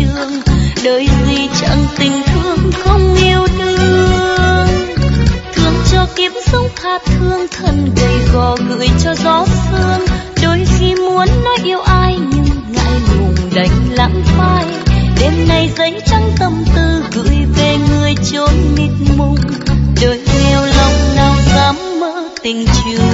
trường, đời gì chẳng tình thương không yêu đương. Thương cho kiếp sống tha thương, thân gầy gò gửi cho gió sương. Đôi khi muốn nói yêu ai nhưng ngại ngùng đành lãng phai. Đêm nay giấy trắng tâm tư gửi về người chốn mịt mùng. Đời nghèo lòng nào dám mơ tình trường.